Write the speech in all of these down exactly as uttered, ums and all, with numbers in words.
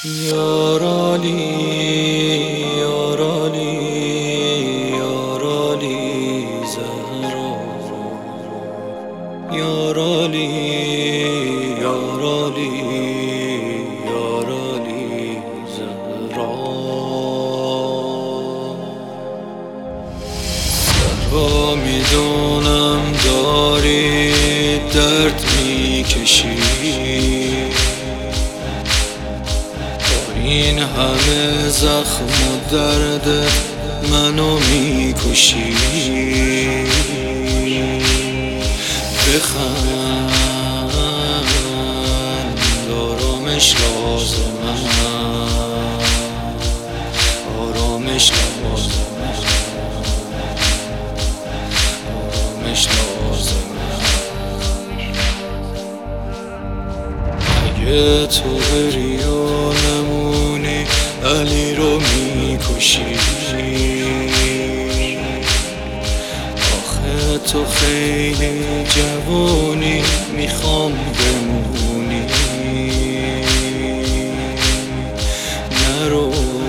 یارالی یارالی یارالی زهرا یارالی یارالی یارالی زهرا زهرا میدونم داری درد میکشی، این همه زخم و درد منو میکشی. بخند آرامش لازمه، آرامش لازمه، آرامش لازمه. اگه تو بری و نمونی علی رو میکشی، آخه تو خیلی جوونی میخوام بمونی. نرو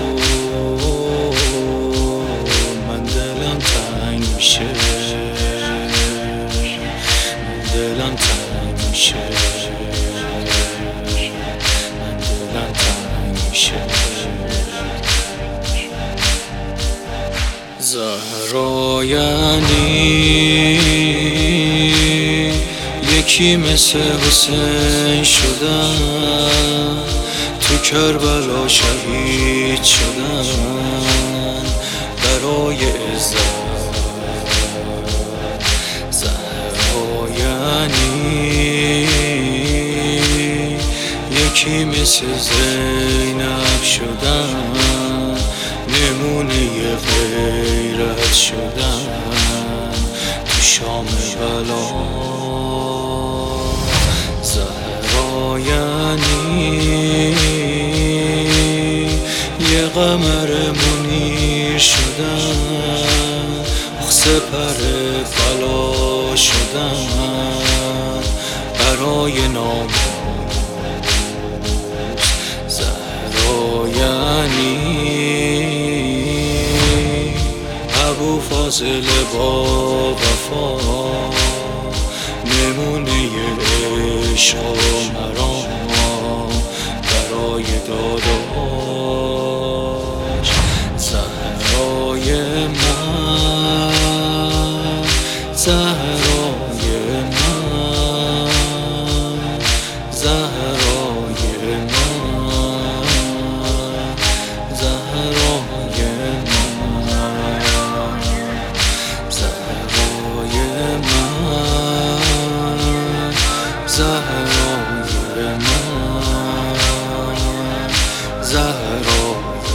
من دلم تنگ میشه، من دلم تنگ میشه، من دلم تنگ میشه. زهرا یعنی یکی مثل حسین شدن، تو کربلا شهید شدن برای عزت. زهرا یعنی یکی مثل زینب شدن، نمونه غیرت شدن تو شام بلا. زهرا یعنی یه قمر منیر شدن، سپر بلا شدن برای ناموس. زهرا یعنی ابوالفضل با وفا، نمونه عشق و مرام برای داداش. زهرای من، زهرای من، زهرای من، زهرای من، زهرای من، زهرای من، زهرای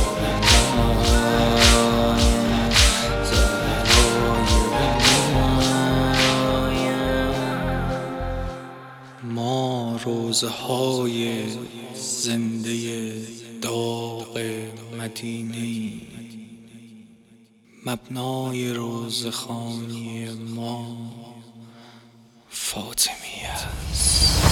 ما روزهای زنده داغ مدینه، مبنای روزخوانی ما فاطمیه است.